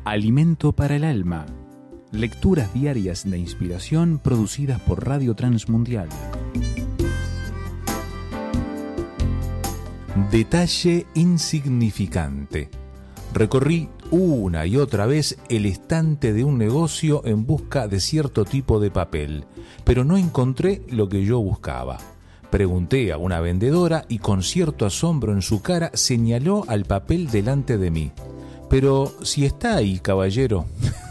Alimento para el alma. Lecturas diarias de inspiración producidas por Radio Transmundial. Detalle insignificante. Recorrí una y otra vez el estante de un negocio en busca de cierto tipo de papel, pero no encontré lo que yo buscaba. Pregunté a una vendedora y con cierto asombro en su cara señaló al papel delante de mí. Pero si está ahí, caballero.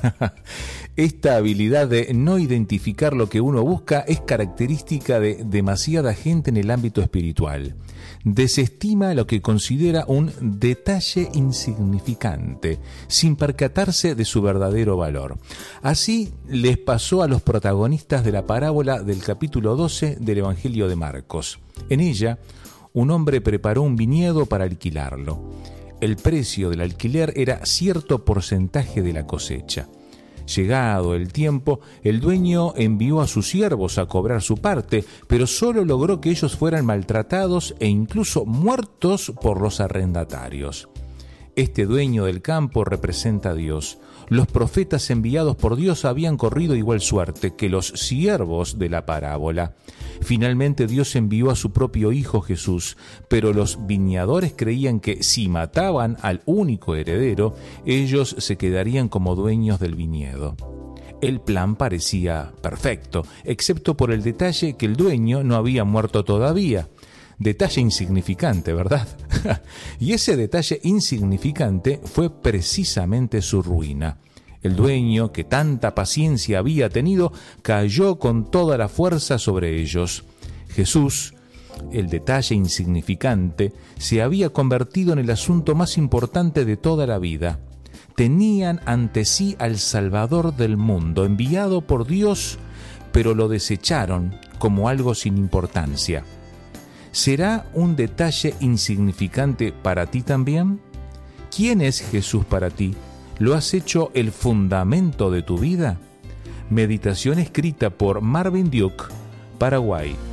Esta habilidad de no identificar lo que uno busca es característica de demasiada gente en el ámbito espiritual. Desestima lo que considera un detalle insignificante, sin percatarse de su verdadero valor. Así les pasó a los protagonistas de la parábola del capítulo 12 del Evangelio de Marcos. En ella, un hombre preparó un viñedo para alquilarlo. El precio del alquiler era cierto porcentaje de la cosecha. Llegado el tiempo, el dueño envió a sus siervos a cobrar su parte, pero solo logró que ellos fueran maltratados e incluso muertos por los arrendatarios. Este dueño del campo representa a Dios. Los profetas enviados por Dios habían corrido igual suerte que los siervos de la parábola. Finalmente Dios envió a su propio Hijo Jesús, pero los viñadores creían que si mataban al único heredero, ellos se quedarían como dueños del viñedo. El plan parecía perfecto, excepto por el detalle que el dueño no había muerto todavía. Detalle insignificante, ¿verdad? Y ese detalle insignificante fue precisamente su ruina. El dueño, que tanta paciencia había tenido, cayó con toda la fuerza sobre ellos. Jesús, el detalle insignificante, se había convertido en el asunto más importante de toda la vida. Tenían ante sí al Salvador del mundo, enviado por Dios, pero lo desecharon como algo sin importancia. ¿Será un detalle insignificante para ti también? ¿Quién es Jesús para ti? ¿Lo has hecho el fundamento de tu vida? Meditación escrita por Marvin Duke, Paraguay.